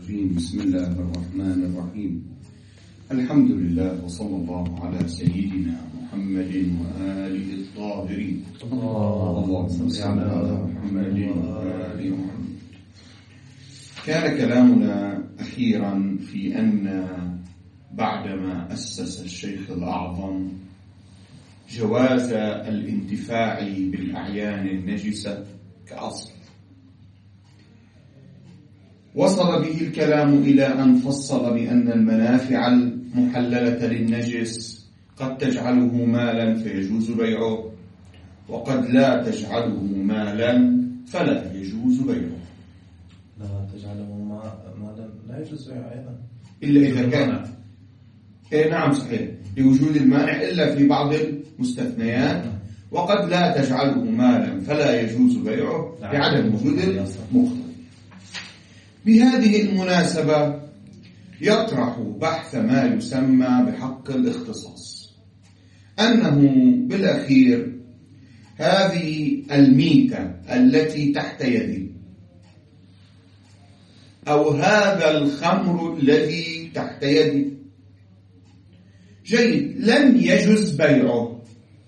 الرجيم. بسم الله الرحمن الرحيم. الحمد لله وصلى الله على سيدنا محمد وآله الطاهرين. اللهم صل على محمد وآل محمد. كان كلامنا أخيرا في أن بعدما أسس الشيخ الأعظم جواز الانتفاع بالأعيان النجسة كأصل، وصل به الكلام إلى أن فصل بأن المنافع المحللة للنجس قد تجعله مالا فيجوز بيعه، وقد لا تجعله مالا فلا يجوز بيعه. لا تجعله مالا لا يجوز بيعه أيضا إلا إذا كان نعم صحيح، لوجود المانع إلا في بعض المستثنيات. وقد لا تجعله مالا فلا يجوز بيعه لعدم وجود المختلف. بهذه المناسبة يطرح بحث ما يسمى بحق الاختصاص، أنه بالأخير هذه الميتة التي تحت يدي أو هذا الخمر الذي تحت يدي جيد لم يجوز بيعه،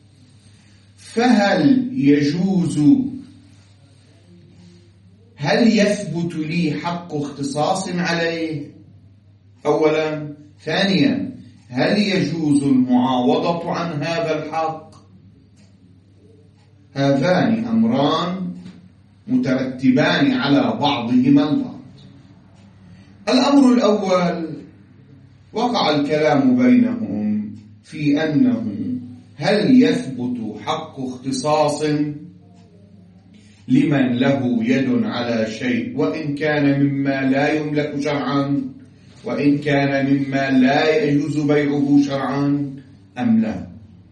فهل يجوز؟ هل يثبت لي حق اختصاص عليه أولا؟ ثانيا، هل يجوز المعاوضة عن هذا الحق؟ هذان أمران مترتبان على بعضهما البعض. الأمر الأول وقع الكلام بينهم في أنه هل يثبت حق اختصاص لمن له يد على شيء، وإن كان مما لا يملك شرعا، وإن كان مما لا يجوز بيعه شرعا أم لا؟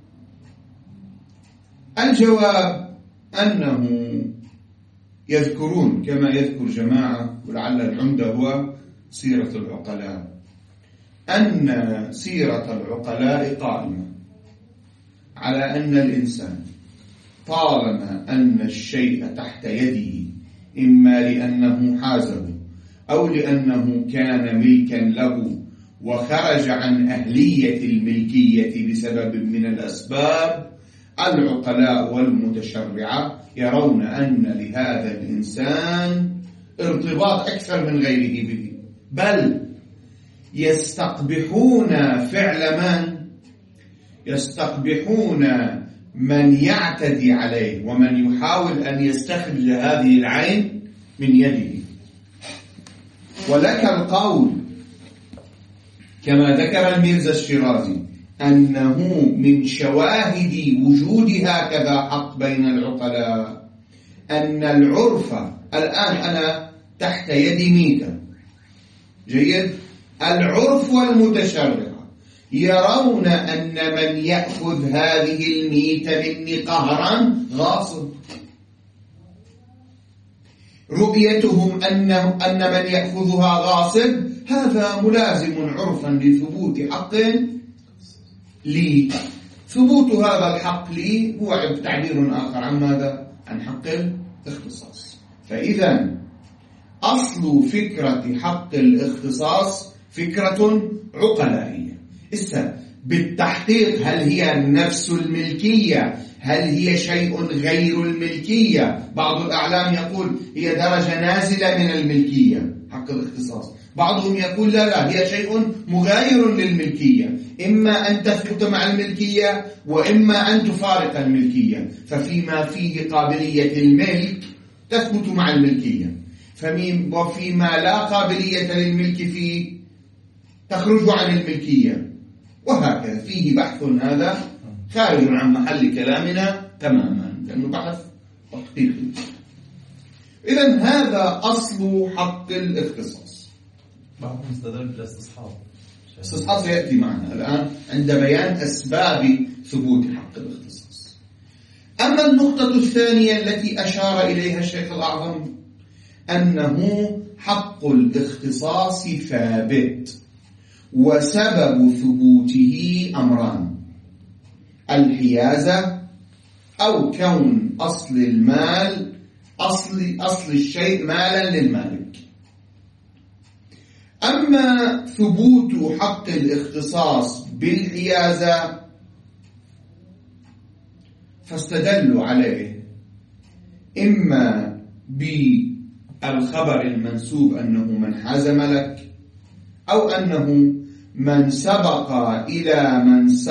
الجواب أنه يذكرون كما يذكر جماعة، ولعل العمدة هو سيرة العقلاء، أن سيرة العقلاء قائمة على أن الإنسان طالما أن الشيء تحت يده إما لأنه حازه أو لأنه كان ملكا له وخرج عن أهلية الملكية بسبب من الأسباب، العقلاء والمتشرعة يرون أن لهذا الإنسان ارتباط أكثر من غيره به، بل يستقبحون من يعتدي عليه ومن يحاول أن يستخرج هذه العين من يده. ولك القول كما ذكر الميرزا الشيرازي أنه من شواهد وجود هكذا حق بين العقلاء أن العرف، الآن أنا تحت يدي ميتة جيد، العرف والمتشرع يرون أن من يأخذ هذه الميتة مني قهرا غاصب. رؤيتهم أن من يأخذها غاصب هذا ملازم عرفا لثبوت حق لي. ثبوت هذا الحق لي هو تعبير آخر عن ماذا؟ عن حق الاختصاص. فإذا أصل فكرة حق الاختصاص فكرة عقلائية. بالتحقيق هل هي نفس الملكية؟ هل هي شيء غير الملكية؟ بعض الأعلام يقول هي درجة نازلة من الملكية حق الاختصاص، بعضهم يقول لا هي شيء مغاير للملكية، إما أن تثبت مع الملكية وإما أن تفارق الملكية، ففيما فيه قابلية الملك تثبت مع الملكية، وفيما لا قابلية للملك فيه تخرج عن الملكية، وهكذا. فيه بحث هذا خارج عن محل كلامنا تماما لأنه بحث تحقيقي. إذن هذا أصل حق الاختصاص. بعضهم استدل بالاستصحاب. الاستصحاب سيأتي معنا الآن عند بيان أسباب ثبوت حق الاختصاص. أما النقطة الثانية التي أشار إليها الشيخ الأعظم أنه حق الاختصاص ثابت، وسبب ثبوته أمران: الحيازة أو كون أصل المال أصل الشيء مالا للمالك. أما ثبوت حق الاختصاص بالحيازة فاستدلوا عليه إما بالخبر المنسوب أنه من حاز ملك، أو أنه من سبق إلى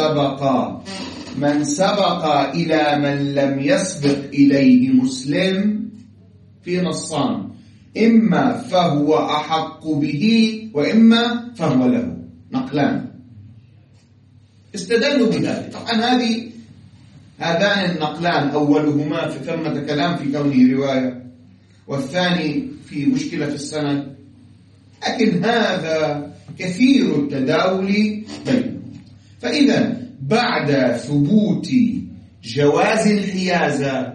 من لم يسبق إليه مسلم في نصان، إما فهو أحق به وإما فهو له، نقلان. استدلوا بذلك. طبعا هذان النقلان أولهما في ثمة كلام في كونه رواية، والثاني في مشكلة في السند، لكن هذا كثير التداول بينهم. فإذا بعد ثبوت جواز الحيازة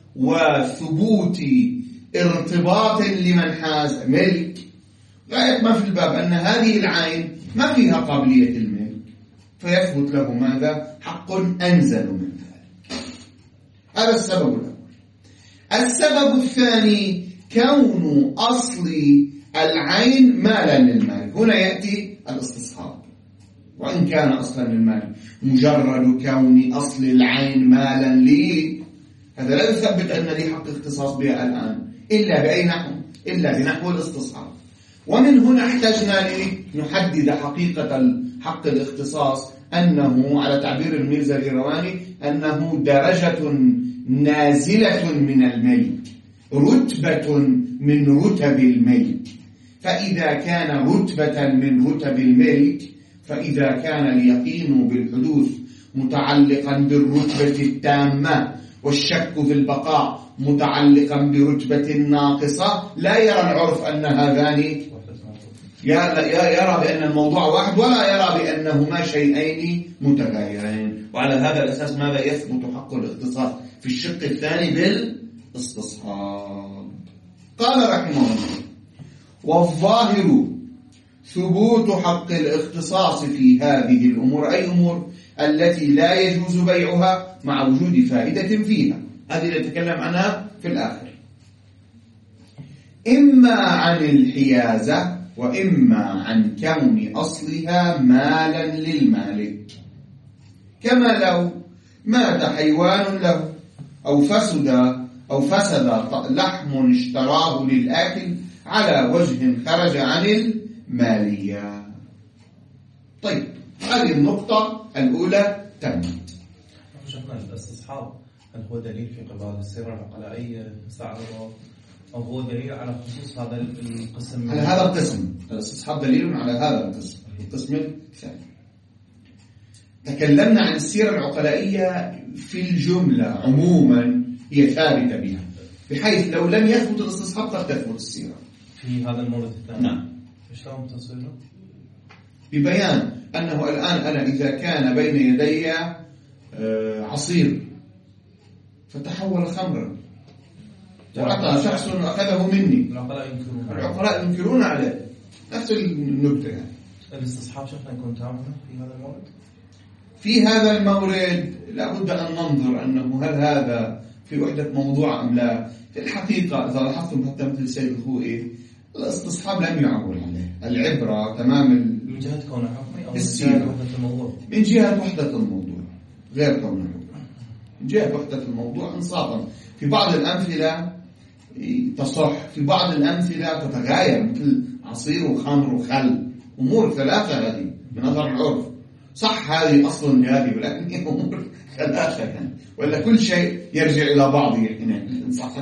وثبوت ارتباط لمن حاز ملك، غاية ما في الباب أن هذه العين ما فيها قابلية الملك، فيثبت له ماذا؟ حق أنزل من ذلك. هذا السبب الأول. السبب الثاني كون أصل العين مالا للمالك. هنا يأتي الاستصحاب، وإن كان أصلا للمالك، مجرد كون أصل العين مالا لي هذا لا يثبت أن لي حق اختصاص بها الآن، إلا بأي نحو؟ إلا بنحو الاستصحاب. ومن هنا احتجنا لنحدد حقيقة حق الاختصاص، أنه على تعبير الميرزا الإيرواني أنه درجة نازلة من الملك، رتبة من رتب الملك. فإذا كان رتبة من رتب الملك، فإذا كان اليقين بالحدوث متعلقا بالرتبة التامة، والشك في البقاء متعلقا برتبة ناقصة، لا يرى العرف أن هذان يرى بأن الموضوع واحد، ولا يرى بأنهما شيئين متغايرين. وعلى هذا الأساس ماذا يثبت حق الاختصاص في الشق الثاني بالاستصحاب. قال رحمه الله: والظاهر ثبوت حق الاختصاص في هذه الأمور، أي أمور التي لا يجوز بيعها مع وجود فائدة فيها، هذه نتكلم عنها في الآخر، إما عن الحيازة وإما عن كون أصلها مالا للمالك، كما لو مات حيوان له أو فسد لحم اشتراه للآكل على وجه خرج عن المالية. طيب، هذه النقطة الأولى تمت. شفنا الاستصحاب، هل هو دليل في قبال السيرة العقلائية مستعرضة، أو هو دليل على خصوص هذا القسم؟ على هذا القسم الاستصحاب دليل على هذا القسم الثاني. تكلمنا عن السيرة العقلائية في الجملة عموما هي ثابتة بها، بحيث لو لم يثبت الاستصحاب قد تثبت السيرة في هذا المورد الثاني. نعم. شلون تصويره؟ ببيان أنه الآن أنا إذا كان بين يدي عصير فتحول خمرا وأعطى شخص أخذه مني، العقلاء ينكرون عليه، نفس النكتة يعني. الاستصحاب شفنا يكون تام في هذا المورد؟ في هذا المورد لابد أن ننظر أنه هل هذا في وحدة موضوع أم لا. في الحقيقة إذا لاحظتم حتى مثل السيد الخوئي الاستصحاب لم يعول عليه، العبرة تمام من جهة كونه حكمي أو من جهة وحدة الموضوع؟ من جهة وحدة الموضوع غير كونه حكمي، من جهة وحدة الموضوع إنصافا. في بعض الأمثلة تصح، في بعض الأمثلة تتغاير، مثل عصير وخمر وخل، أمور ثلاثة هذه من نظر العرف. صح هذه أصل لهذه، ولكن هي أمور ثلاثة يعني، ولا كل شيء يرجع إلى بعضه يعني. صح.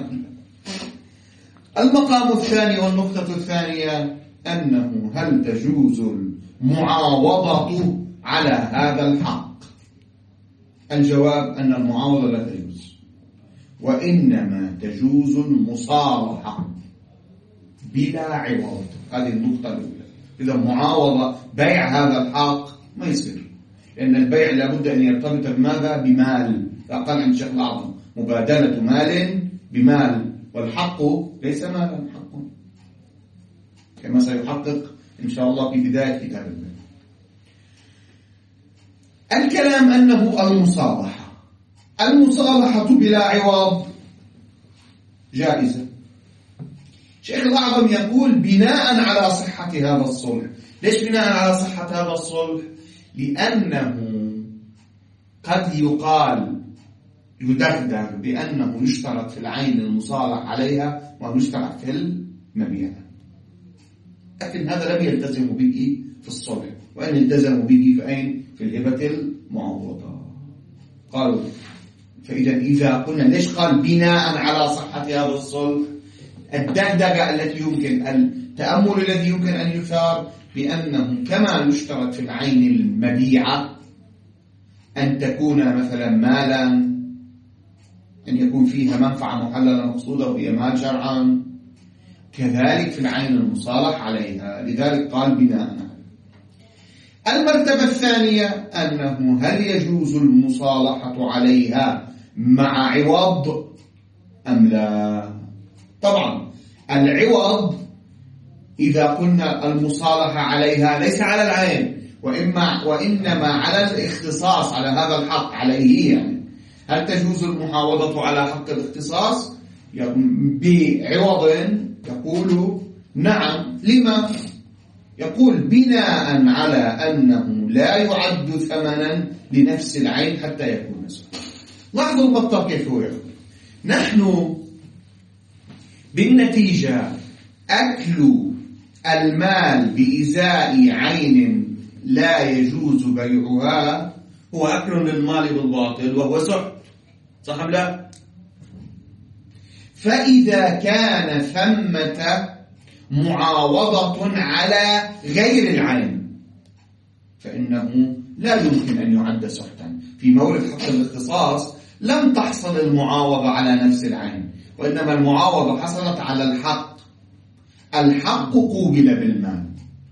المقام الثاني والنقطة الثانية أنه هل تجوز المعاوضة على هذا الحق؟ الجواب أن المعاوضة لا تجوز، وإنما تجوز المصالحة بلا عوض. هذه النقطة الأولى. إذا معاوضة بيع هذا الحق ما يصير، لأن البيع لابد أن يرتبط بماذا؟ بمال. فقال عند الشيخ الأعظم: مبادلة مال بمال، والحق ليس مالا، حق، كما سيحقق إن شاء الله في بداية كتاب الله. الكلام أنه المصالحة بلا عوض جائزة، شيخ الأعظم يقول بناء على صحة هذا الصلح. ليش بناء على صحة هذا الصلح؟ لأنه قد يقال يدغدغ بأنه يشترط في العين المصالح عليها ويشترط في المبيع، لكن هذا لم يلتزموا به في الصلح، وإن التزموا به فأين؟ في الهبة المعوضة. قالوا إذا قلنا ليش قال بناء على صحة هذا الصلح؟ الدغدغة التي يمكن، التأمل الذي يمكن أن يثار بأنه كما يشترط في العين المبيعة أن تكون مثلا مالا، أن يكون فيها منفعة محللة مقصودة وهي مال شرعا، كذلك في العين المصالح عليها. لذلك قال بناء. المرتبة الثانية أنه هل يجوز المصالحة عليها مع عوض أم لا؟ طبعا العوض إذا قلنا المصالحة عليها ليس على العين وإنما على الاختصاص، على هذا الحق عليه. يعني هل تجوز المحاوضة على حق الاختصاص بعوض؟ يقول نعم. لما؟ يقول بناء على أنه لا يعد ثمنا لنفس العين حتى يكون نسبة. لاحظوا البطل كيف هو يقول نحن بالنتيجة أكل المال بإزاء عين لا يجوز بيعها هو أكل للمال بالباطل وهو سحت، صح أم لا؟ فإذا كان ثمة معاوضة على غير العين فإنه لا يمكن أن يعد سحتا. في مورد حق الاختصاص لم تحصل المعاوضة على نفس العين، وإنما المعاوضة حصلت على الحق. الحق قوبل بالمال.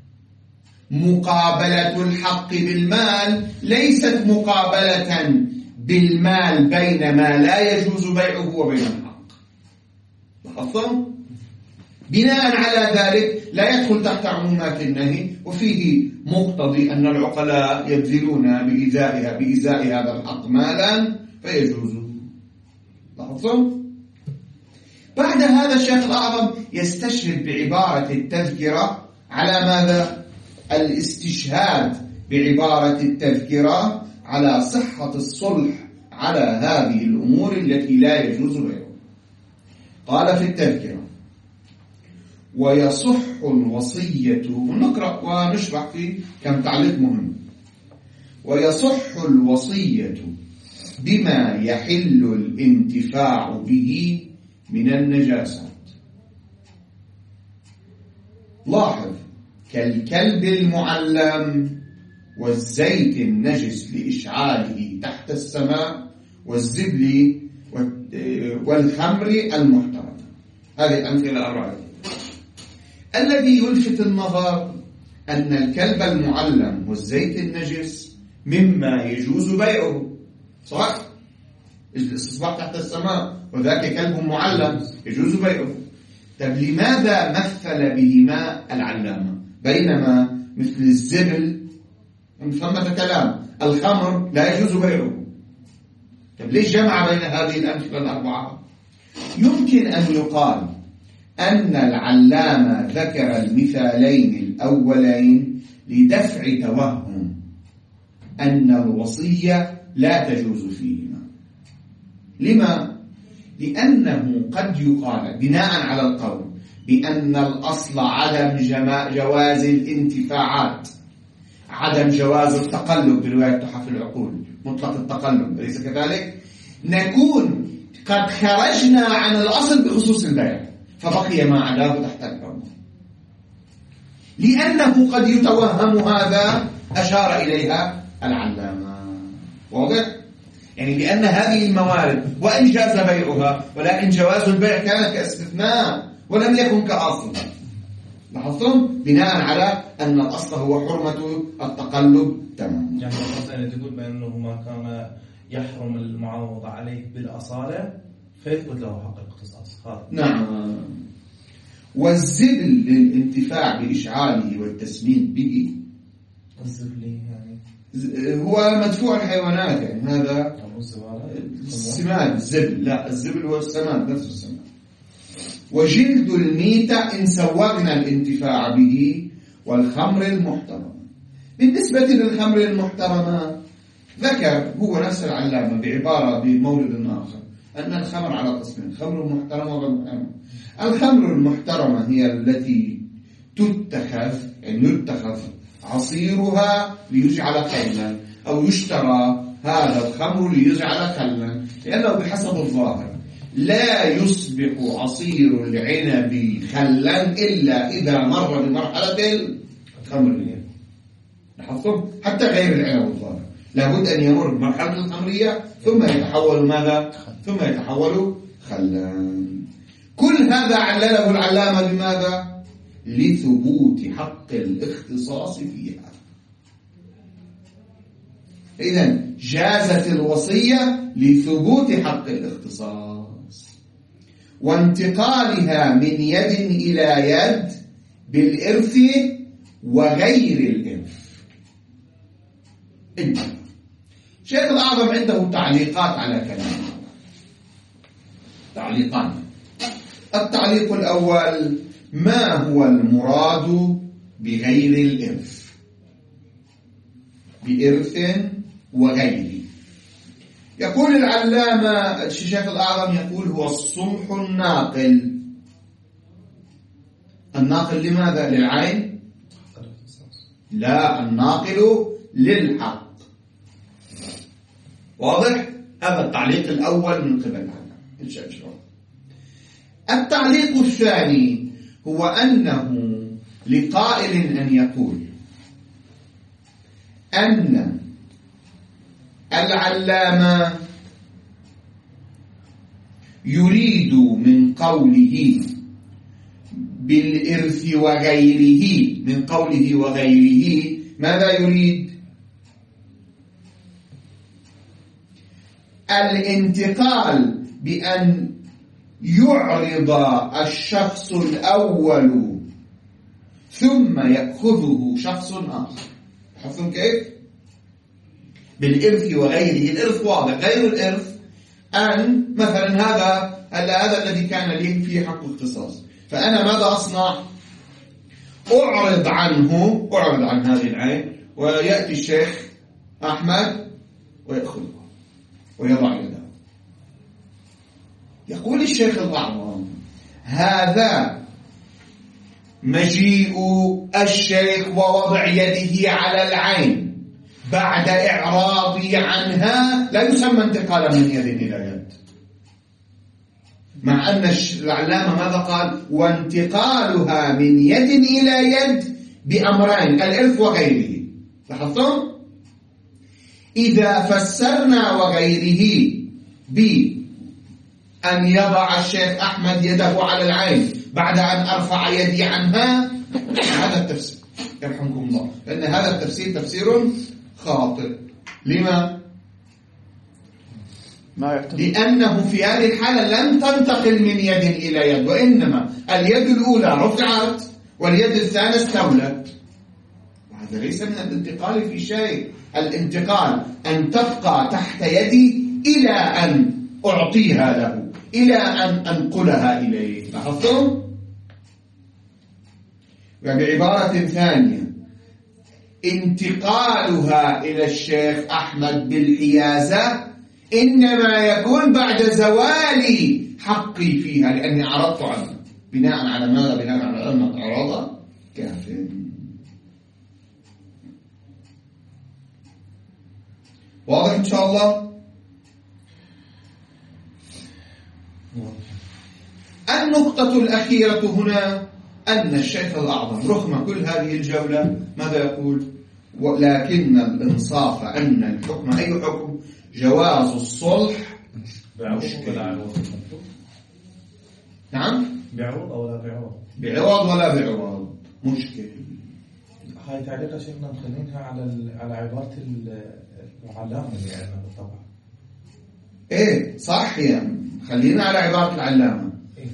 مقابلة الحق بالمال ليست مقابلة بالمال بين ما لا يجوز بيعه وبين الحق. لاحظتم؟ بناء على ذلك لا يدخل تحت عمومات النهي، وفيه مقتضي أن العقلاء يبذلون بإزاء هذا الحق مالا فيجوز. لاحظتم؟ بعد هذا الشيخ الأعظم يستشهد بعبارة التذكرة على ماذا؟ الاستشهاد بعبارة التذكرة على صحة الصلح على هذه الأمور التي لا يجوز بيعها. قال في التذكرة ويصح الوصية، نقرأ ونشرح في كم تعليق مهم. ويصح الوصية بما يحل الانتفاع به من النجاسات. لاحظ كالكلب المعلم والزيت النجس لإشعاله تحت السماء والزبل والخمر المحترمة. هذه الأمثلة أربعة. الذي يلفت النظر أن الكلب المعلم والزيت النجس مما يجوز بيعه، صح؟ الاستصباح تحت السماء وذاك كلب معلم يجوز بيعه. طب لماذا مثل بهما العلامة بينما مثل الزبل ثمة كلام، الخمر لا يجوز بيعه؟ طب ليش جمع بين هذه الأمثلة الأربعة؟ يمكن أن يقال أن العلامة ذكر المثالين الأولين لدفع توهم أن الوصية لا تجوز فيهما. لما؟ لأنه قد يقال بناء على القول بأن الأصل عدم جواز الانتفاعات، عدم جواز التقلب برواية تحف العقول، مطلق التقلب، أليس كذلك؟ نكون قد خرجنا عن الأصل بخصوص البيع فبقي ما عداه تحت الحكم. لأنه قد يتوهم هذا أشار إليها العلامة. واضح؟ يعني لأن هذه الموارد وإن جاز بيعها ولكن جواز البيع كان كاستثناء ولم يكن كأصل. لاحظتم؟ بناء على أن الأصل هو حرمة التقلب تماما. يعني مثلا تقول بأنه ما كان يحرم المعاوضة عليه بالأصالة فيثبت له حق الاختصاص. نعم. والزبل للانتفاع بإشعاله والتسمين به. الزبل يعني هو مدفوع الحيوانات، يعني هذا السماد. الزبل لا، الزبل هو السماد، نفس السماد. وجلد الميتة إن سوغنا الانتفاع به، والخمر المحترمة. بالنسبة للخمر المحترمة ذكر هو نفس العلامة بعبارة بمورد آخر أن الخمر على قسمين: خمر محترمة ومحترمة. الخمر المحترمة هي التي تتخذ، يعني يتخذ عصيرها ليجعل خلا، أو يشترى هذا الخمر ليجعل خلا، لأنه بحسب الظاهر لا يصبح عصير العنب خلا إلا إذا مر بمرحلة الخمرية. لاحظتم؟ حتى غير العنب الظاهر لابد أن يمر بمرحلة الخمرية ثم يتحول ماذا؟ ثم يتحول خلا. كل هذا علله العلامة بماذا؟ لثبوت حق الاختصاص فيها. إذن جازت الوصية لثبوت حق الاختصاص وانتقالها من يد إلى يد بالإرث وغير الإرث. الشيخ الأعظم عنده تعليقات على كلامه، تعليقان. التعليق الأول: ما هو المراد بغير الإرث؟ بإرث وغيره. يقول العلامة الشيخ الأعظم يقول هو الصلح الناقل. الناقل لماذا؟ للعين؟ لا، الناقل للحق. واضح؟ هذا التعليق الأول من قبل العلامة. التعليق الثاني هو أنه لقائل أن يقول أن العلامة يريد من قوله بالإرث وغيره، من قوله وغيره ماذا يريد؟ الانتقال، بأن يعرض الشخص الأول ثم يأخذه شخص آخر. حفظون كيف؟ بالإرث وغيره. الإرث واضح، غير الإرث أن مثلا هذا الذي كان لي فيه حق اختصاص، فأنا ماذا أصنع؟ أعرض عن هذه العين، ويأتي الشيخ أحمد ويأخذه ويضع يده. يقول الشيخ الأعظم هذا مجيء الشيخ ووضع يده على العين بعد إعراضي عنها لا يسمى انتقالا من يد إلى يد، مع أن العلامة ماذا قال؟ وانتقالها من يد إلى يد بأمرين: الإرث وغيره. لاحظتم؟ إذا فسرنا وغيره بأن يضع الشيخ أحمد يده على العين بعد أن أرفع يدي عنها، هذا التفسير يرحمكم الله، لأن هذا التفسير تفسير خاطئ. لما؟ لأنه في هذه الحالة لم تنتقل من يد إلى يد، وإنما اليد الأولى رفعت واليد الثانية استولت. وهذا ليس من الانتقال في شيء. الانتقال أن تبقى تحت يدي إلى أن أعطيها له، إلى أن أنقلها إليه. لاحظتم؟ وبعبارة ثانية انتقالها إلى الشيخ أحمد بالحيازة إنما يكون بعد زوال حقي فيها، لأني عرضت عنها. بناء على ماذا؟ بناء على أن الإعراض كافٍ. واضح إن شاء الله؟ النقطة الأخيرة هنا أن الشيخ الأعظم رغم كل هذه الجولة ماذا يقول؟ ولكن الإنصاف أن الحكم أي حكم؟ جواز الصلح مشكل. نعم؟ بعوض أو لا بعوض؟ بعوض ولا بعوض مشكل. هاي تعليق شيخنا مخلينها على عبارة العلامة يعني بالطبع. إيه صح، يعني خلينا على عبارة العلامة.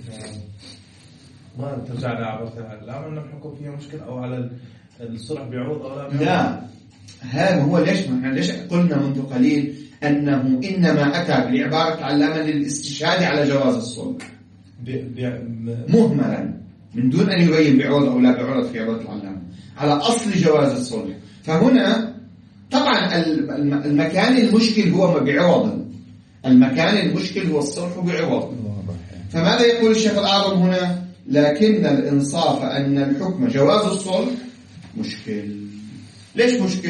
ما ترجع على عبارة العلامة أن الحكم فيها مشكل، أو على الصلح بعوض أو لا بعوض. لا، هذا هو ليش قلنا منذ قليل أنه إنما أتى بعبارة العلامة للاستشهاد على جواز الصلح. مهملا من دون أن يبين بعوض أو لا بعوض في عبارة العلامة على أصل جواز الصلح. فهنا طبعا المكان المشكل هو بعوض، المكان المشكل هو الصلح بعوض. فماذا يقول الشيخ الأعظم هنا؟ لكن الإنصاف أن الحكم جواز الصلح مشكل. ليش مشكل؟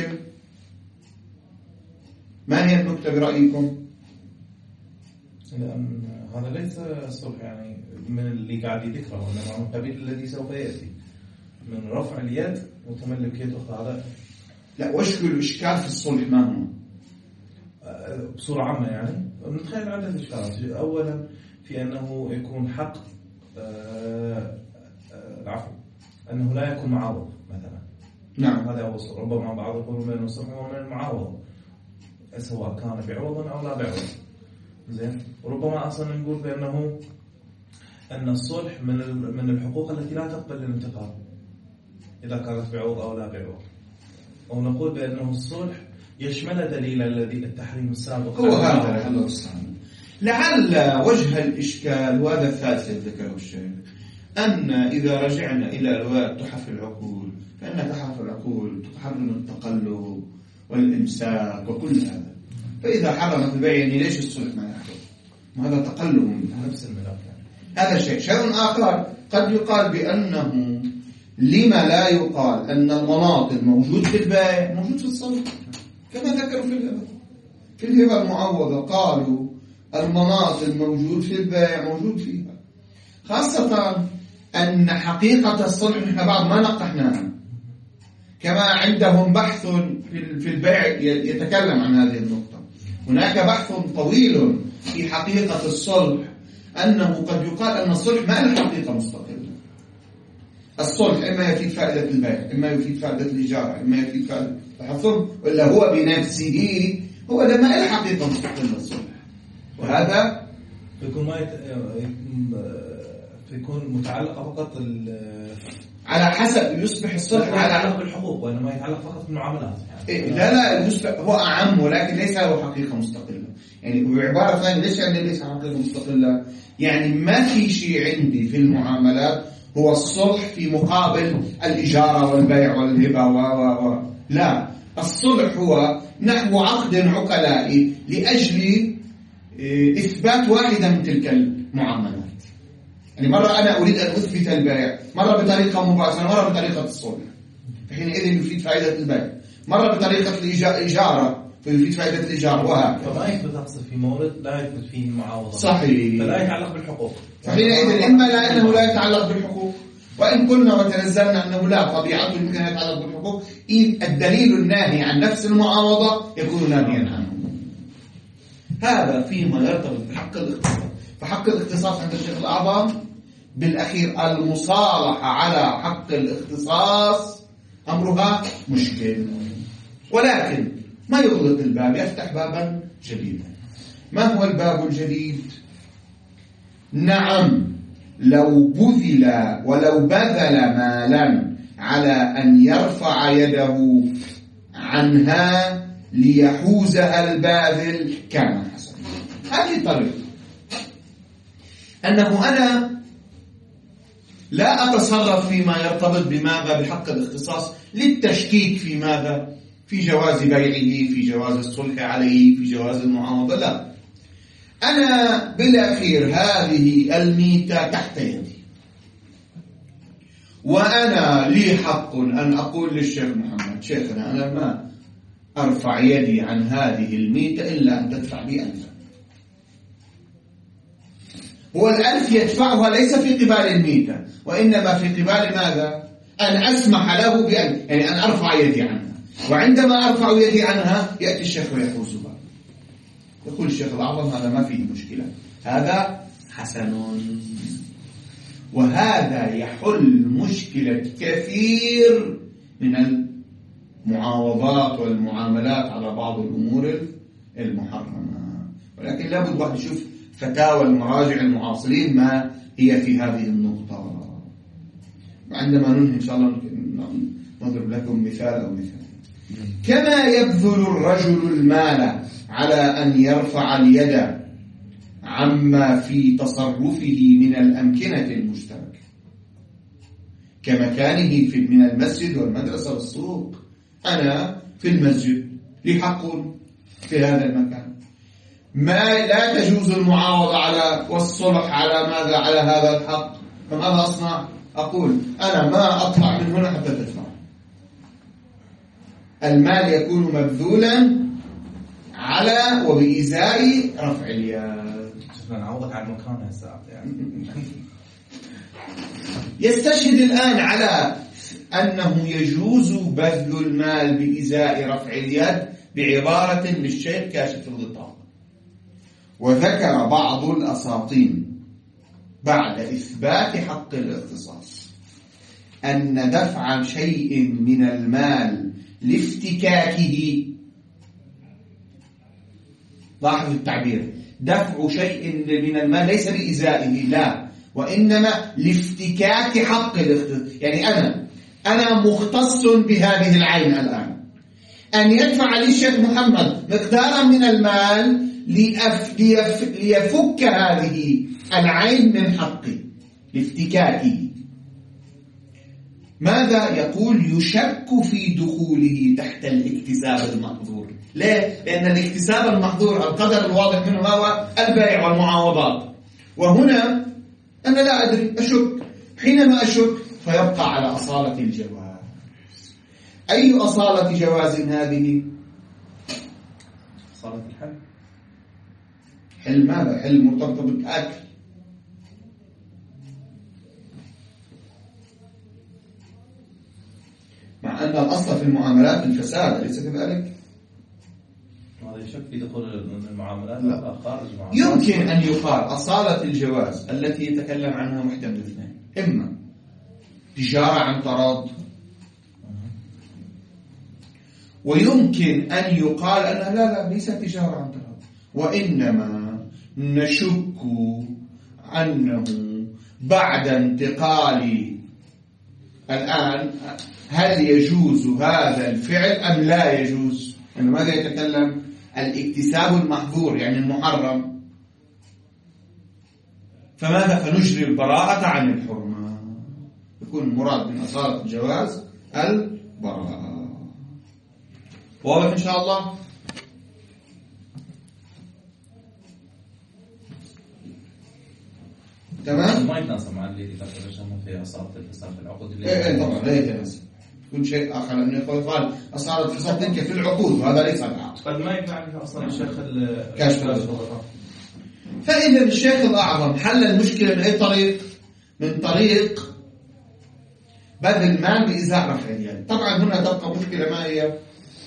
ما هي النكتة برأيكم؟ لأن هذا ليس الصلح يعني من اللي قاعد يذكره، وإنما من قبيل الذي سوف يأتي من رفع اليد وتملك يد أخرى. هذا لا، وش الإشكال في الصلح ما هو؟ بصورة عامة يعني نتخيل عدة إشكالات. أولا في أنه يكون حق العفو، أنه لا يكون معاوض مثلا. نعم، هذا أول صورة. ربما بعض يقول من الصلح ومن المعاوض، سواء كان بعوض أو لا بعوض. زين. وربما أصلا نقول بأنه أن الصلح من الحقوق التي لا تقبل الانتقال إذا كانت بعوض أو لا بعوض. أو نقول بأنه الصلح يشمل دليل الذي التحريم السابق. هو هذا الله الصحيح. لعل وجه الإشكال وهذا الثالث ذكره الشيخ، أن إذا رجعنا إلى رواية تحف العقول فإن تحف العقول تحرم التقلب والإمساك وكل هذا. فإذا حرمت البيع يعني ليش الصلح ما يحرم؟ هذا تقلب من نفس الملف. هذا شيء آخر. قد يقال بأنه لما لا يقال أن المناط موجود في البيع موجود في الصلح، كما ذكروا في الهبة المعوضة قالوا المناط الموجود في البيع موجود فيها، خاصة أن حقيقة الصلح نحن بعد ما نقحناها، كما عندهم بحث في البيع يتكلم عن هذه النقطة. هناك بحث طويل في حقيقة الصلح، أنه قد يقال أن الصلح ما له حقيقة مستقلة. الصلح إما يفيد فائدة البيع، إما يفيد فائدة الإيجار، إما يفيد فائدة التحصل، ولا هو بنفسه هو لما له حقيقة مستقلة الصلح. وهذا يكون متعلق فقط على حسب يصبح الصلح على علاقة بالحقوق، وإنما يتعلق فقط بالمعاملات يعني. لا يصبح هو أعم، ولكن ليس له حقيقة مستقلة. يعني بعبارة ثانية ليش يعني ليس حقيقة مستقلة؟ يعني ما في شيء عندي في المعاملات هو الصلح في مقابل الإجارة والبيع والهبة لا، الصلح هو نحو عقد عقلائي لأجل إثبات واحدة من تلك المعاملات. يعني مرة أنا أريد أن أثبت البيع، مرة بطريقة مباشرة، مرة بطريقة الصلح، فحينئذ يفيد فائدة البيع. مرة بطريقة الإجارة فيفيد فائدة الإيجار، وهكذا. فما يثبت تقصد في مورد لا يثبت فيه المعاوضة. صحيح. فلا يتعلق بالحقوق. فحينئذ إما لأنه لا يتعلق بالحقوق، وإن قلنا وتنزلنا أنه لا، طبيعته يمكن أن يتعلق بالحقوق، إذ الدليل الناهي عن نفس المعاوضة يكون ناهيا عنه. هذا فيما يرتبط بحق الاختصاص. فحق الاختصاص عند الشيخ الأعظم بالأخير المصالحة على حق الاختصاص أمرها مشكل، ولكن ما يغلق الباب، يفتح بابا جديدا. ما هو الباب الجديد؟ نعم، لو بذل ولو بذل مالا على أن يرفع يده عنها ليحوزها الباذل كان حسنا. هذه طريقة أنه أنا لا أتصرف فيما يرتبط بماذا بحق الاختصاص للتشكيك في ماذا، في جواز بيعه، في جواز الصلح عليه، في جواز المعاوضة. لا، أنا بالأخير هذه الميتة تحت يدي، وأنا لي حق أن أقول للشيخ محمد شيخنا أنا ما أرفع يدي عن هذه الميتة إلا أن تدفع بي 1000. هو 1000 يدفعها ليس في قبال الميتة، وإنما في قبال ماذا؟ أن أسمح له بأن يعني أن أرفع يدي عنها. وعندما أرفع يدي عنها يأتي الشيخ ويحوزها، يقول الشيخ الأعظم هذا ما فيه مشكلة، هذا حسن. وهذا يحل مشكلة كثير من المعاوضات والمعاملات على بعض الأمور المحرمة. ولكن لابد واحد يشوف فتاوى المراجع المعاصرين ما هي في هذه النقطة. عندما ننهي إن شاء الله نضرب لكم مثال أو مثال. كما يبذل الرجل المال على أن يرفع اليد عما في تصرفه من الأمكنة المشتركة كمكانه من المسجد والمدرسة والسوق. أنا في المسجد لي حق في هذا المكان، ما لا تجوز المعاوضة على والصلح على ماذا؟ على هذا الحق. فماذا أصنع؟ أقول أنا ما أطلع من هنا حتى تدفع. المال يكون مبذولا على وبإزاء رفع اليد. نعوضك على المكان هسه يعني. يستشهد الآن على أنه يجوز بذل المال بإزاء رفع اليد بعبارة للشيخ كاشف الغطاء. وذكر بعض الأساطين بعد إثبات حق الاختصاص أن دفع شيء من المال لافتكاكه، لاحظ التعبير، دفع شيء من المال ليس بإزائه، لا، وإنما لافتكاك حق الاختصاص. يعني أنا مختص بهذه العين الآن، أن يدفع لي الشيخ محمد مقدارا من المال ليفك هذه العين من حقي لافتكاكه. ماذا يقول؟ يشك في دخوله تحت الاكتساب المحظور. ليه؟ لأن الاكتساب المحظور القدر الواضح منه هو البيع والمعاوضات، وهنا أنا لا أدري، أشك. حينما أشك فيبقى على أصالة الجواز. أي أصالة جواز هذه؟ أصالة الحل. حل ماذا؟ حل مرتبط بالأكل. مع أن الأصل في المعاملات الفساد، أليس كذلك؟ هذا يشك في دخول المعاملات؟ لا، خارج المعاملات. يمكن أن يقال أصالة الجواز التي يتكلم عنها واحدة من الاثنين: إما تجارة عن تراض، ويمكن أن يقال أنها لا ليست تجارة عن تراض، وإنما نشك أنه بعد انتقال الآن هل يجوز هذا الفعل أم لا يجوز. يعني ماذا يتكلم؟ الاكتساب المحظور يعني المحرم. فماذا؟ فنجري البراءة عن الحرمة. يكون المراد من أصالة الجواز البراءة. واضح إن شاء الله؟ تمام؟ ما يتناسب مع اللي ذكرته في أصالة الفساد في العقود. إيه طبعا لا يتناسب. كل شيء آخر أنه يقال أصالة الفساد تنكر في العقود، وهذا ليس العقد. قد ما يفعل أصلا الشيخ كاشف الغطاء. فإذا الشيخ الأعظم حل المشكلة من أي طريق؟ من طريق بذل المال بإزاء رفع اليد. طبعا هنا تبقى مشكلة ما هي؟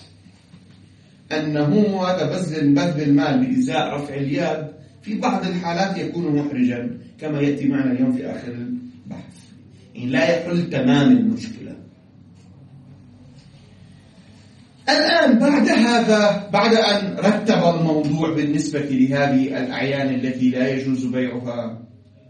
أنه هذا بذل المال بإزاء رفع اليد في بعض الحالات يكون محرجا كما يأتي معنا اليوم في آخر البحث، يعني لا يحل تمام المشكلة. الآن بعد هذا، بعد أن رتب الموضوع بالنسبة لهذه الأعيان التي لا يجوز بيعها،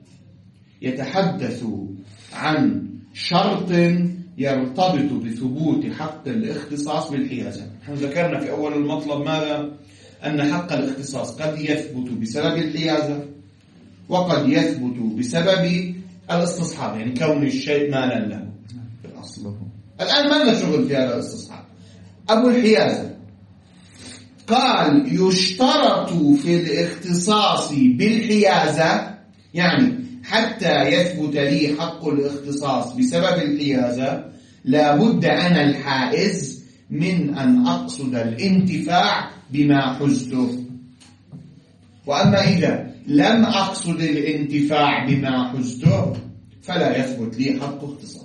يتحدث عن شرط يرتبط بثبوت حق الاختصاص بالحيازة. نحن ذكرنا في أول المطلب ماذا؟ أن حق الاختصاص قد يثبت بسبب الحيازة وقد يثبت بسبب الاستصحاب، يعني كون الشيء مالا له في الأصل. الآن ما لنا شغل في هذا الاستصحاب. أبو الحيازة قال يشترط في الاختصاص بالحيازة، يعني حتى يثبت لي حق الاختصاص بسبب الحيازة لابد أنا الحائز من أن أقصد الانتفاع بما حزته. وأما إذا لم أقصد الانتفاع بما حزته فلا يثبت لي حق اختصاص.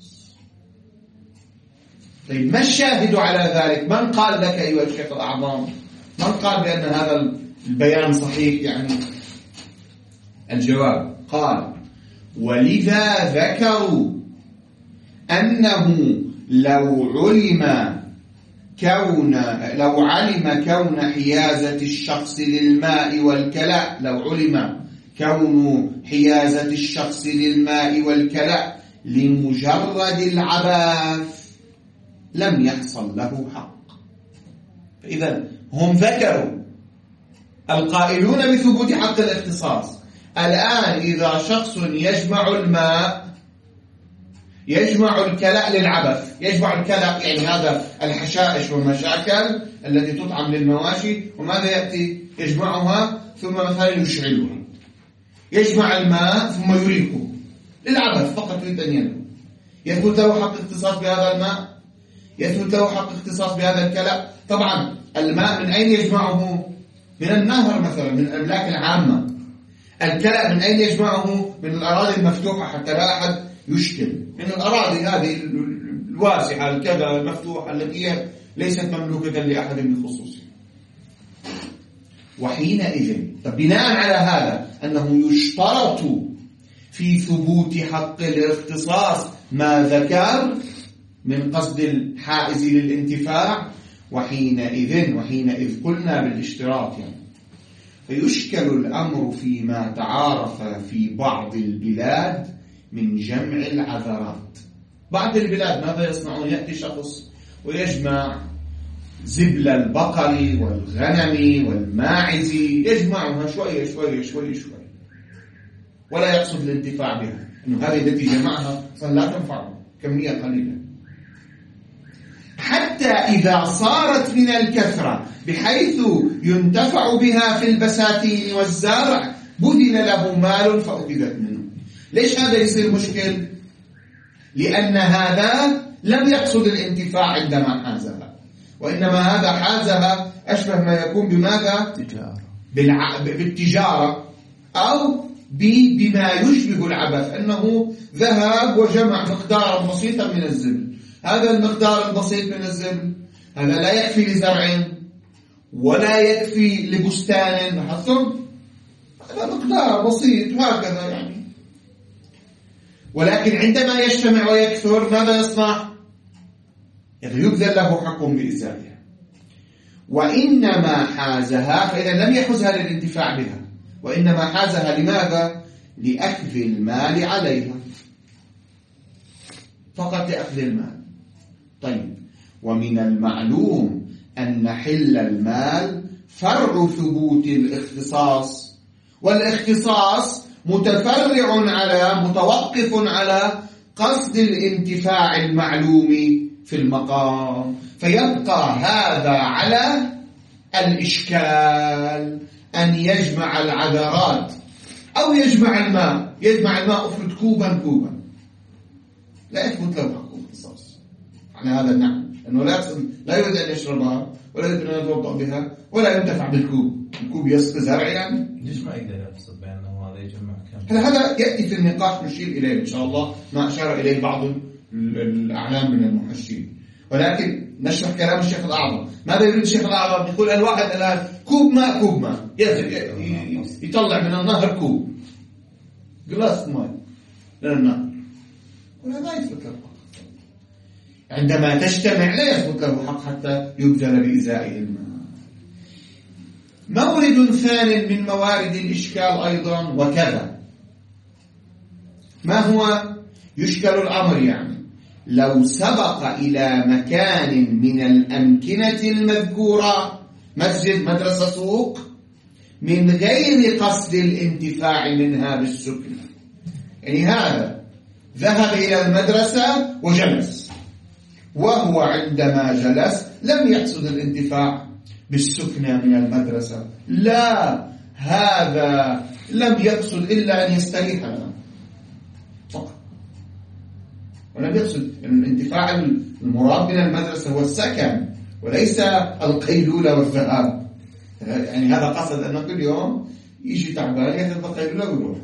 طيب ما الشاهد على ذلك؟ من قال لك أيها الشيخ الأعظم؟ من قال بأن هذا البيان صحيح؟ يعني الجواب قال: ولذا ذكروا أنه لو علم كون حيازة الشخص للماء والكلاء، لو علم كون حيازة الشخص للماء والكلاء لمجرد العباث لم يحصل له حق. فإذا هم ذكروا القائلون بثبوت حق الاختصاص. الآن إذا شخص يجمع الماء، يجمع الكلأ للعبث، يجمع الكلأ يعني هذا الحشائش والمشاكل التي تطعم للمواشي، وماذا يأتي؟ يجمعها ثم مثلا يشعلها، يجمع الماء ثم يريقه للعبث فقط يريد أن ينمو. يثبت له حق اختصاص بهذا الماء؟ يثبت له حق اختصاص بهذا الكلأ؟ طبعا الماء من أين يجمعه؟ من النهر مثلا، من الأملاك العامة. الكلأ من أين يجمعه؟ من الأراضي المفتوحة حتى لا أحد يشكل، من الأراضي هذه الواسعة الكذا المفتوحة التي هي ليست مملوكة لأحد بخصوصه. وحينئذ بناء على هذا أنه يشترط في ثبوت حق الاختصاص ما ذكر من قصد الحائز للانتفاع. وحينئذ قلنا بالاشتراط يعني فيشكل الأمر فيما تعارف في بعض البلاد من جمع العذرات. بعض البلاد ماذا يصنعون؟ يأتي شخص ويجمع زبل البقر والغنم والماعز، يجمعها شوية شوية شوية شوية ولا يقصد الانتفاع بها، إنه هذه التي جمعها لا تنفعه، كمية قليلة، حتى إذا صارت من الكثرة بحيث ينتفع بها في البساتين والزرع بذل له مال فأخذت منه. ليش هذا يصير مشكل؟ لأن هذا لم يقصد الانتفاع عندما حازها، وإنما هذا حازها أشبه ما يكون بماذا؟ بالتجارة أو بما يشبه العبث، أنه ذهب وجمع مقدارا بسيطا من الزبل. هذا المقدار البسيط من الزبل هذا لا يكفي لزرع ولا يكفي لبستان، لاحظتم؟ هذا مقدار بسيط هكذا يعني. ولكن عندما يجتمع ويكثر ماذا يصنع؟ يعني يبذل له حق بإزالها. وإنما حازها، فإذا لم يحزها للانتفاع بها، وإنما حازها لماذا؟ لأخذ المال عليها، فقط لأخذ المال. طيب، ومن المعلوم أن حل المال فرع ثبوت الاختصاص، والاختصاص متوقف على قصد الانتفاع المعلوم في المقام، فيبقى هذا على الإشكال أن يجمع العذرات أو يجمع الماء. يجمع الماء أفرد كوبا لا يثبت له حق اختصاص على هذا النحو، أنه لا يريد أن يشربها ولا يريد أن يتوضأ بها ولا ينتفع بالكوب. الكوب يسقي زرع يعني، ليش ما يقدر يقصد بأنه هذا يجمع كم؟ هذا يأتي في النقاش نشير إليه إن شاء الله، ما أشار إليه بعض الأعلام من المحشين. ولكن نشرح كلام الشيخ الأعظم. ماذا يريد الشيخ الأعظم؟ يقول الواحد الآن كوب ماء يطلع من النهر كوب جلاس ماء للنهر، ولا لا يثبت له حق. عندما تجتمع لا يثبت له حق حتى يبذل بإزاء الماء. مورد ثاني من موارد الإشكال أيضا وكذا، ما هو؟ يشكل الأمر يعني لو سبق إلى مكان من الأمكنة المذكورة، مسجد، مدرسة، سوق، من غير قصد الانتفاع منها بالسكن. يعني هذا ذهب إلى المدرسة وجلس، وهو عندما جلس لم يقصد الانتفاع بالسكنة من المدرسة، لا، هذا لم يقصد إلا أن يستريح لنا فقط، ولم يقصد الانتفاع. المراد من المدرسة هو السكن وليس القيلولة والذهاب. يعني هذا قصد أنه كل يوم يجي تعبان ياخذ القيلولة ويروح.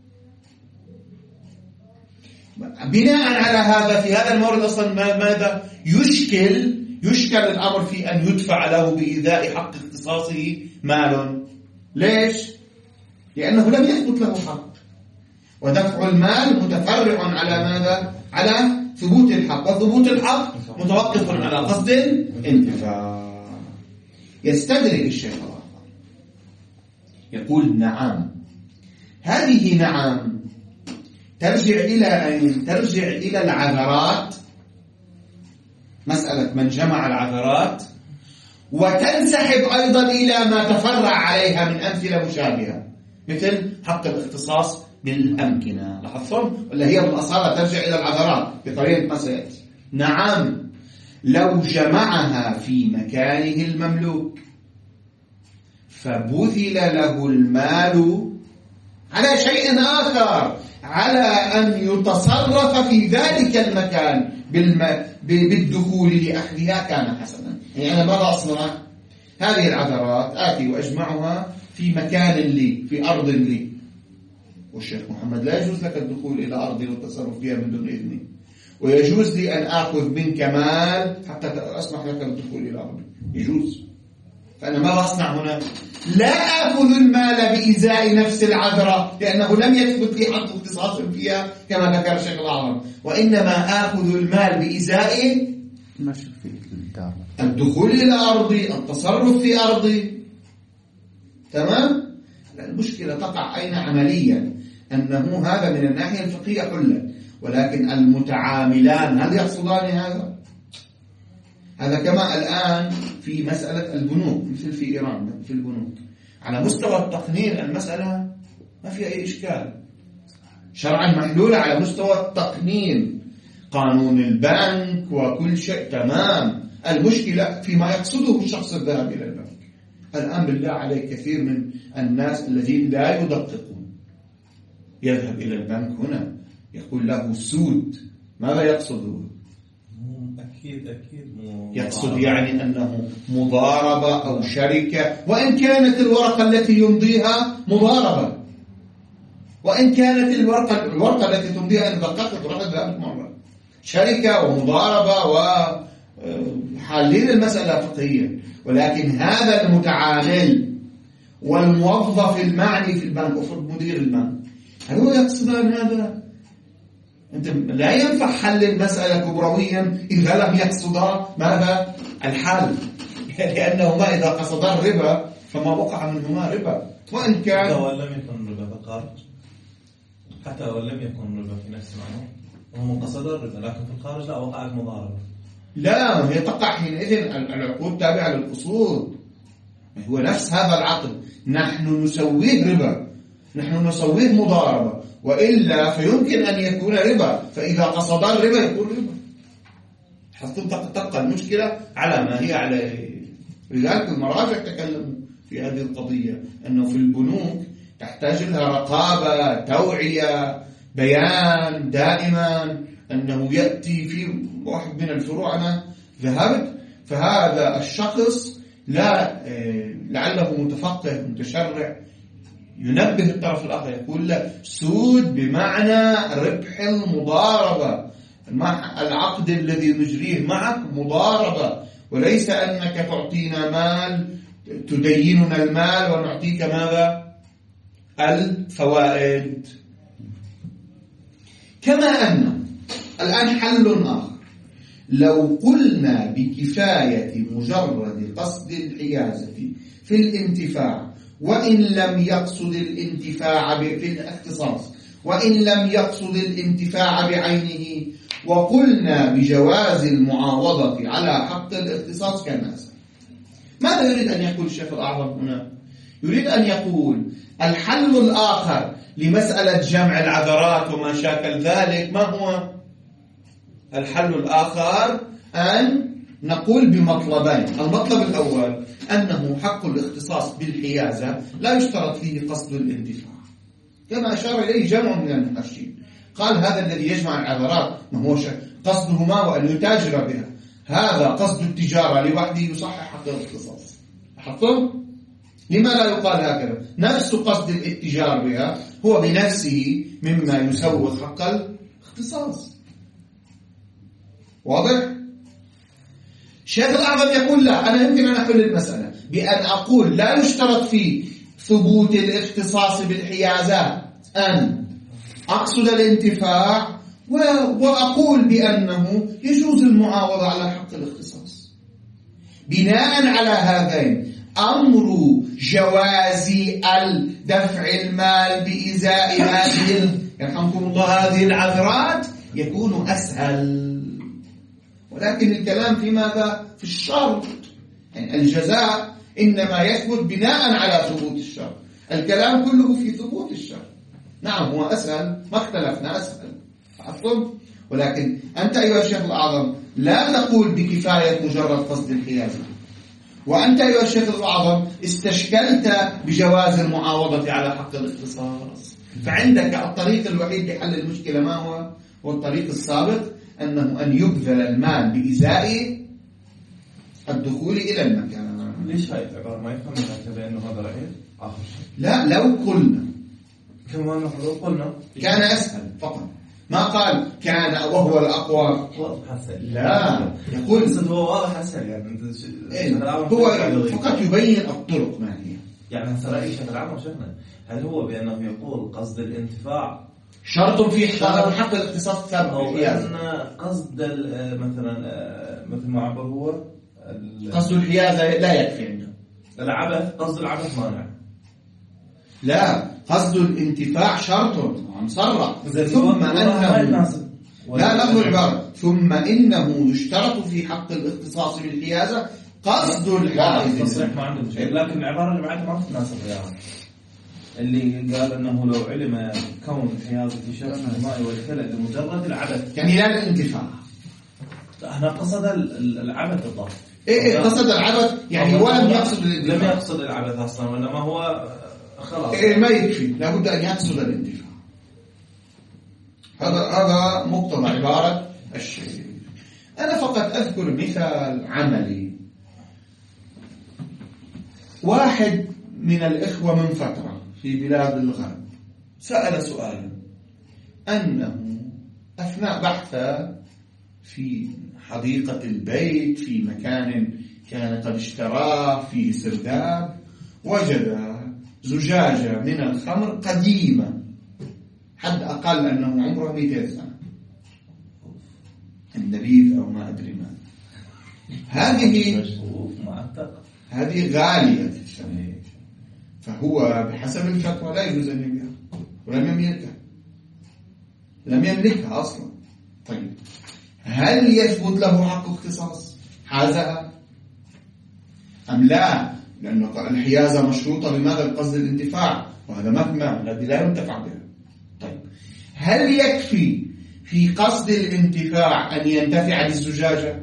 بناء على هذا في هذا المورد أصلا ماذا يشكل الأمر في أن يدفع له بإيذاء حق اختصاصه مال. ليش؟ لأنه لم يثبت له حق، ودفع المال متفرع على ماذا؟ على ثبوت الحق، وثبوت الحق متوقف على قصد الانتفاع. يستدرك الشيخ الآخر يقول نعم، هذه نعم ترجع إلى أين؟ ترجع إلى العذرات، مسألة من جمع العذرات وتنسحب أيضا إلى ما تفرع عليها من أمثلة مشابهة، مثل حق الاختصاص بالأمكنة. لاحظتم؟ ولا هي بالأصالة ترجع إلى العذرات بطريقة ما سيأتي. نعم، لو جمعها في مكانه المملوك فبذل له المال على شيء آخر، على أن يتصرف في ذلك المكان بالدخول لأخذها، كان حسنا. يعني أنا ماذا أصنع؟ هذه العذرات آتي وأجمعها في مكان لي، في أرض لي، والشيخ محمد لا يجوز لك الدخول إلى أرضي والتصرف فيها من دون إذني، ويجوز لي أن آخذ منك مال حتى أسمح لك بالدخول إلى أرضي، يجوز. فأنا ماذا أصنع هنا؟ لا آخذ المال بإزاء نفس العذرة، لأنه لم يثبت لي حق اختصاص فيها كما ذكر الشيخ الأعظم، وإنما آخذ المال بإزاء الدخول إلى أرضي، التصرف في أرضي. تمام؟ المشكلة تقع أين عمليا؟ أنه هذا من الناحية الفقهية حلا، ولكن المتعاملان هل يقصدان هذا؟ هذا كما الآن في مسألة البنوك، مثل في إيران في البنوك، على مستوى التقنين المسألة ما فيها أي إشكال، شرعا محلولة على مستوى التقنين، قانون البنك وكل شيء تمام. المشكلة فيما يقصده الشخص الذهاب إلى البنك. الآن بالله عليك كثير من الناس الذين لا يدققون يذهب إلى البنك هنا يقول له سود، ماذا يقصده؟ أكيد يقصد يعني أنه مضاربة أو شركة، وإن كانت الورقة التي يمضيها مضاربة، وإن كانت الورقة التي تمضيها إن دققت ورحت ذلك مرة شركة ومضاربة وحالين المسألة فقهيا. ولكن هذا المتعامل والموظف المعني في البنك وفرض مدير البنك، هل هو يقصدان هذا؟ أنت لا ينفع حل المسألة كبرويا إذا لم يقصدا ماذا؟ الحل، لأنهما إذا قصدا الربا فما وقع منهما ربا، وإن كان حتى ولم يكن ربا في الخارج، حتى ولم يكن ربا في نفس المعنى، وهم قصدا الربا، لكن في الخارج لا وقعت مضاربة. لا، هي تقع حينئذ العقود تابعة للأصول، هو نفس هذا العقد، نحن نسويه ربا، نحن نسويه مضاربة، وإلا فيمكن أن يكون ربا، فإذا قصدا الربا يكون ربا. حتى تبقى المشكلة على ما هي عليه. لذلك المراجع تكلموا في هذه القضية، أنه في البنوك تحتاج لها رقابة، توعية، بيان دائما، أنه يأتي في واحد من الفروع أنا ذهبت، فهذا الشخص لا لعله متفقه متشرع ينبه الطرف الآخر، يقول له سود بمعنى ربح المضاربة، العقد الذي نجريه معك مضاربة، وليس أنك تعطينا مال تديننا المال ونعطيك ماذا؟ الفوائد. كما أن الآن حل آخر، لو قلنا بكفاية مجرد قصد الحيازة في الانتفاع، وإن لم يقصد الانتفاع في الاختصاص، وإن لم يقصد الانتفاع بعينه، وقلنا بجواز المعاوضة على حق الاختصاص كان أسهل. ماذا يريد أن يقول الشيخ الأعظم هنا؟ يريد أن يقول الحل الآخر لمسألة جمع العذرات وما شاكل ذلك ما هو؟ الحل الآخر أن نقول بمطلبين. المطلب الأول أنه حق الاختصاص بالحيازة لا يشترط فيه قصد الانتفاع، كما أشار إليه جمع من المحشين، قال هذا الذي يجمع العذرات ما هو قصدهما وأن يتاجر بها، هذا قصد التجارة لوحده يصحح حق الاختصاص. حطه؟ لما لا يقال هكذا؟ نفس قصد الاتجار بها هو بنفسه مما يسوغ حق الاختصاص. واضح؟ الشيخ الأعظم يقول لا، أنا يمكن أن أحل المسألة بأن أقول لا يشترط في ثبوت الاختصاص بالحيازات أن أقصد الانتفاع، وأقول بأنه يجوز المعاوضة على حق الاختصاص. بناء على هذين أمر جواز دفع المال بإزاء هذه يرحمكم الله هذه العذرات يكون أسهل. ولكن الكلام في ماذا؟ في الشرط، يعني الجزاء إنما يثبت بناء على ثبوت الشرط. الكلام كله في ثبوت الشرط. نعم هو أسهل، ما اختلفنا، أسهل عفوا، ولكن أنت أيها الشيخ الأعظم لا تقول بكفاية مجرد قصد الحيازة، وأنت أيها الشيخ الأعظم استشكلت بجواز المعاوضة على حق الاختصاص. فعندك الطريق الوحيد لحل المشكلة ما هو؟ والطريق السابق، أنه أن يبذل المال بإزاء الدخول إلى المكان. ليش هاي العبارة ما يفهم منها بأنه هذا رأيه آخر شيء؟ لا، لو قلنا كمان لو قلنا كان أسهل فقط، ما قال كان وهو الأقوى. لا، يقول هو واضح أسهل يعني هو فقط يبين الطرق ما هي. يعني هسه رأي شيخ العام شيخنا، هل هو بأنه يقول قصد الانتفاع شرط في حق الاختصاص الثابت أو أن قصد مثلا مثل ما عبر هو قصد الحيازة لا يكفي عنده العبث، قصد العبث مانع؟ لا، قصد الانتفاع شرط مصرح. ثم أنه لا لفظ العبارة ثم إنه يشترط في حق الاختصاص بالحيازة قصد الحائز. تصريح ما عنده شيء، لكن العبارة اللي بعدها ما تناسب يعني. اللي قال أنه لو علم كون حيازة شخص الماء والكلى لمجرد العبث يعني لا الانتفاع. احنا قصد العبث الضبط. إيه قصد العبث يعني هو لم يقصد الانتفاع. لم يقصد العبث أصلا، وإنما هو خلاص. ما يكفي، لابد أن يقصد الانتفاع. هذا مقتضى عبارة الشيء. أنا فقط أذكر مثال عملي. واحد من الإخوة من فترة في بلاد الغرب سأل سؤالا، أنه أثناء بحثه في حديقة البيت في مكان كان قد اشتراه فيه سرداب، وجد زجاجة من الخمر قديمة، حد أقل أنه عمره 200 سنة، النبيذ أو ما أدري ما. هذه غالية، فهو بحسب الفتوى لا يجوز أن يبيعها، لم يملكها أصلا. طيب هل يثبت له حق اختصاص حازها أم لا؟ لأن الحيازة مشروطة بماذا؟ القصد الانتفاع، وهذا مبنى الذي لا ينتفع به. طيب هل يكفي في قصد الانتفاع أن ينتفع بالزجاجة؟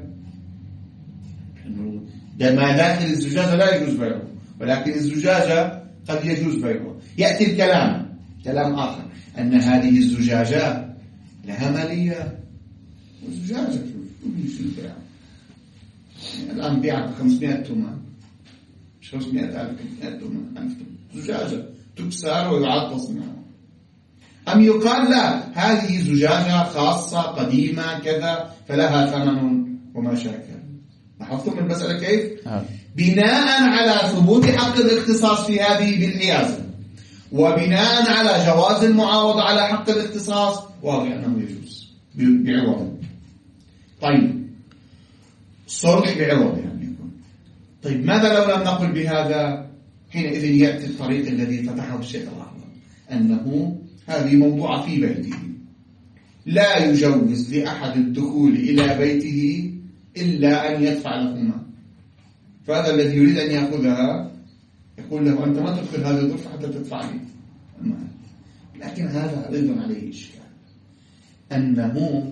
ما داخل الزجاجة لا يجوز بيعه، ولكن الزجاجة قد يجوز بيعه. يأتي كلام آخر، أن هذه الزجاجة لها مالية، والزجاجة في البيع الآن بيعها 500 تومان، 500,000 تومان، زجاجة تكسر ويعاد تصنيعها. أم يقال لا، هذه زجاجة خاصة قديمة كذا فلها ثمن وما شاكل. لاحظتم المسألة كيف؟ بناء على ثبوت حق الاختصاص في هذه بالحيازة، وبناء على جواز المعاوضة على حق الاختصاص، واضح أنه يجوز بعوض. طيب صلح بعوض يعني يكون. طيب ماذا لو لم نقل بهذا؟ حينئذ يأتي الطريق الذي فتحه الشيخ الأعظم، أنه هذه موضوعة في بيته، لا يجوز لأحد الدخول إلى بيته إلا أن يدفع له مال. فهذا الذي يريد أن يأخذها يقول له أنت ما تدخل هذه الغرفة حتى تدفع لي المال. لكن هذا أيضا عليه إشكال، أنه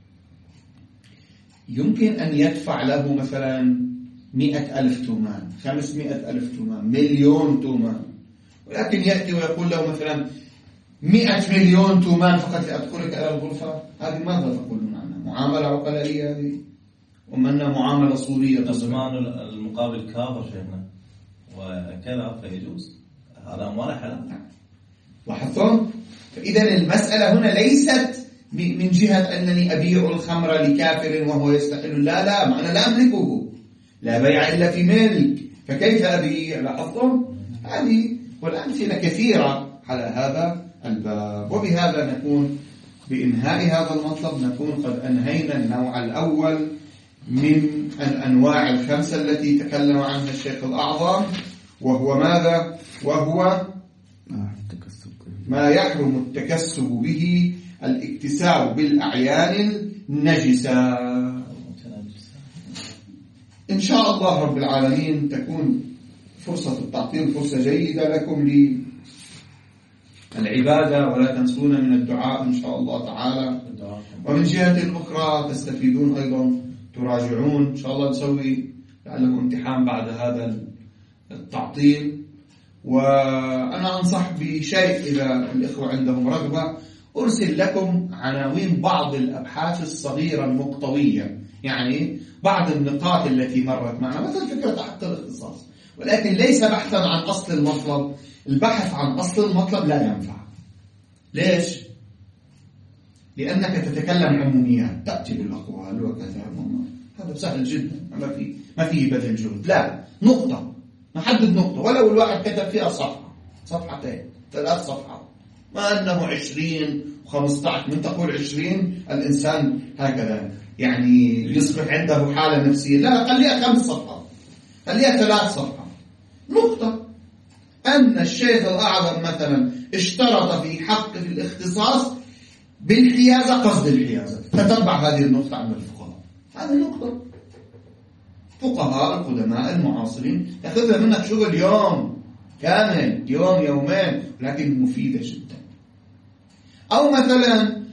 يمكن أن يدفع له مثلا 100,000 تومان، 500,000 تومان، 1,000,000 تومان، ولكن يأتي ويقول له مثلا 100,000,000 تومان فقط لأدخلك إلى الغرفة. هذه ماذا تقولون عنها؟ معاملة عقلائية هذه، ومنها معاملة صورية. زمان المقابل كافر شيخنا وكذا فيجوز، هذا أموال حلال. لاحظتم؟ فإذا المسألة هنا ليست من جهة أنني أبيع الخمر لكافر وهو يستحل، لا أنا لا أملكه، لا بيع إلا في ملك، فكيف أبيع؟ لاحظتم؟ هذه والأمثلة كثيرة على هذا الباب. وبهذا نكون بإنهاء هذا المطلب نكون قد أنهينا النوع الأول من الأنواع الخمسة التي تكلم عنها الشيخ الأعظم، وهو ماذا؟ وهو ما يحرم التكسب به، الاكتساب بالأعيان النجسة. إن شاء الله رب العالمين تكون فرصة التعطيل فرصة جيدة لكم للعبادة، ولا تنسون من الدعاء إن شاء الله تعالى. ومن جهة أخرى تستفيدون أيضا، تراجعون إن شاء الله. نسوي لعله امتحان بعد هذا التعطيل. وأنا أنصح بشيء إذا الإخوة عندهم رغبة، أرسل لكم عناوين بعض الأبحاث الصغيرة المقطوية، يعني بعض النقاط التي مرت معنا، مثل فكرة حق الاختصاص، ولكن ليس بحثا عن أصل المطلب. البحث عن أصل المطلب لا ينفع. ليش؟ لأنك تتكلم عموميات، تأتي بالأقوال وكذا، هذا سهل جدا، ما فيه بذل جهد. لا، نقطة، نحدد نقطة، ولو الواحد كتب فيها صفحتين 3 صفحات، ما أنه 20 و15. من تقول 20 الإنسان هكذا يعني يصبح عنده حالة نفسية. لا، خليها 5 صفحات، خليها 3 صفحات. نقطة أن الشيخ الأعظم مثلا اشترط في حق الاختصاص بالحيازة، قصد الحيازة، تتبع هذه النقطة عند الفقهاء. هذه نقطة فقهاء القدماء المعاصرين يأخذها منك شغل يوم كامل، يوم يومين، لكن مفيدة جدا. أو مثلا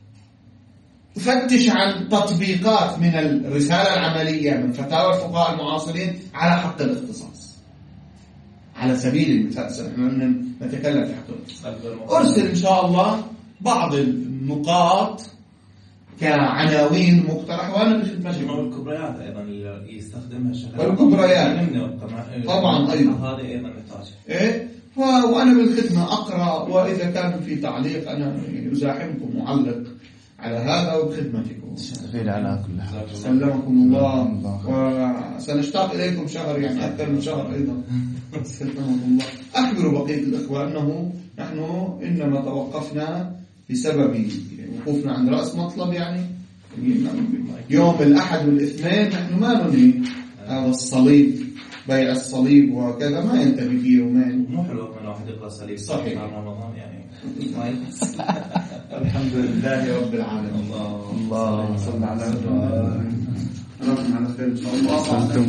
فتش عن تطبيقات من الرسالة العملية من فتاوى الفقهاء المعاصرين على حق الاختصاص، على سبيل المثال. نحن نتكلم في حق الاختصاص. أرسل إن شاء الله بعض النقاط كعناوين مقترح، وأنا بخدمتكم. والكبريات أيضا اللي يستخدمها الشغل، والكبريات طبعا أيضا هذه أيضا نحتاج. وأنا بالخدمة أقرأ، وإذا كان في تعليق أنا أزاحمكم معلق على هذا، وبخدمتكم. على كل حال سلمكم الله، وسنشتاق إليكم شهر، يعني أكثر من شهر أيضا. سلمكم الله. أخبروا بقية الإخوة أنه نحن إنما توقفنا بسبب وقوفنا عند رأس مطلب، يعني يوم الأحد والاثنين نحن ما ننهي هذا الصليب، بيع الصليب وكذا، ما ينتهي في يومين. مو حلو من واحد يقرأ صليب صحيح رمضان يعني. الحمد لله رب العالمين. الله صل على خير إن شاء الله.